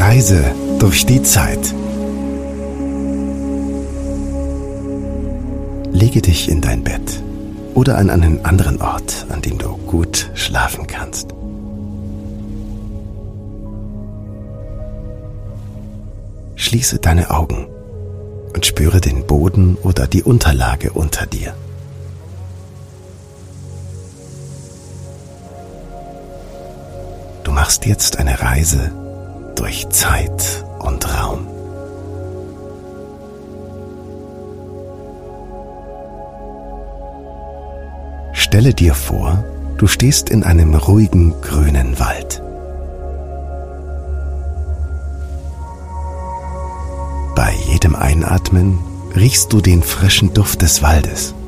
Reise durch die Zeit. Lege dich in dein Bett oder an einen anderen Ort, an dem du gut schlafen kannst. Schließe deine Augen und spüre den Boden oder die Unterlage unter dir. Du machst jetzt eine Reise durch Zeit und Raum. Stelle dir vor, du stehst in einem ruhigen grünen Wald. Bei jedem Einatmen riechst du den frischen Duft des Waldes.